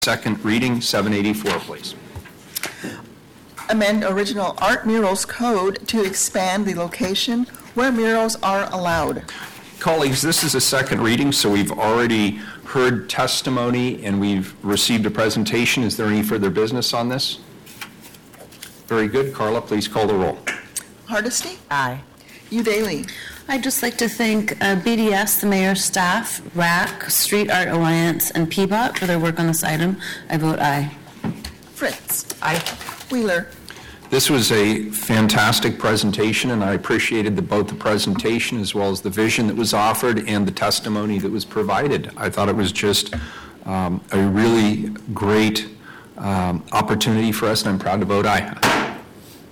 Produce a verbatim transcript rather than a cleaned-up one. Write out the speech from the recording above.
Second reading, seven eighty-four, please. Amend original art murals code to expand the location where murals are allowed. Colleagues, this is a second reading, so we've already heard testimony and we've received a presentation. Is there any further business on this? Very good. Carla, please call the roll. Hardesty? Aye. Udaly? I'd just like to thank uh, B D S, the mayor's staff, R A C, Street Art Alliance, and P B O T for their work on this item. I vote aye. Fritz? Aye. Wheeler? This was a fantastic presentation, and I appreciated the, both the presentation as well as the vision that was offered and the testimony that was provided. I thought it was just um, a really great um, opportunity for us, and I'm proud to vote aye.